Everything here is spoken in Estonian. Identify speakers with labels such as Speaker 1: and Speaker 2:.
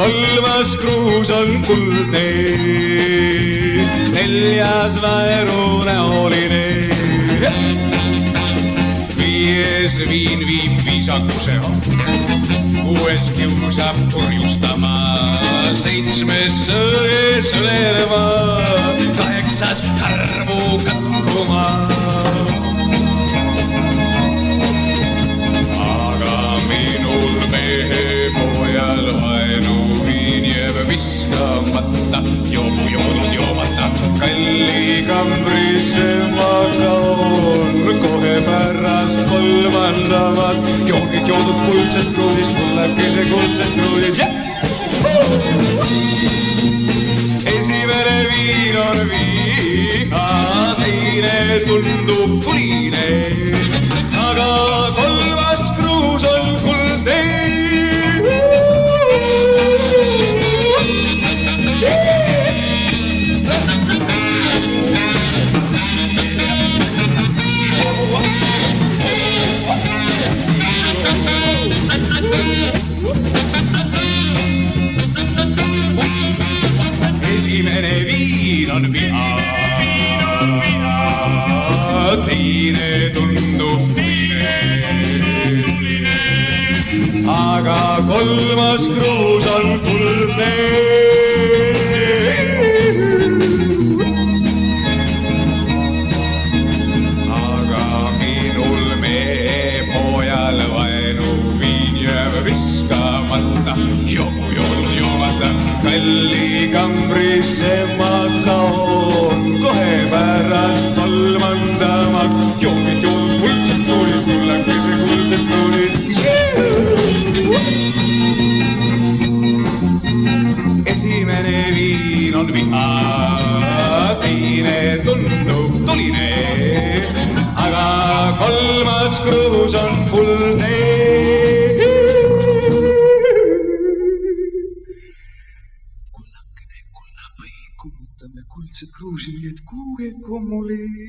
Speaker 1: kolmas kruus on kuldne, neljas naerunäoline. Viies viin viib viisakuse, kuues kiusab purjustama, seitsmes sõge sõlerema, kaheksas karvu katkuma. Aga minul mehe pojal vaenuviin jääb viskamata, joobu joodud joomata, kalli kambrisse ma kaon, kohe pärast kolmandamat, joogid joodud kuldsest kruudist, kullakese kuldsest kruudist. Esimene viin on viina, teine tundub tuline, aga kolmas kruus on kuldne. Esimene viin on viha, teine tundub tuline, aga kolmas kruus on kuldne. Aga minul mehe pojal vaenuviin jääb viskamata, joobu joodud joomata, kalli kambrisse ma kaon, kohe pärast kolmandamat, joogid joodud kuldsest kruudist, kullakese kuldsest kruudist. Esimene viin on viha, teine tundub tuline, aga kolmas kruus on kuldne. Kullakene, kullapai, kummutame kuldsed kruusi, nii et kuue kummuli.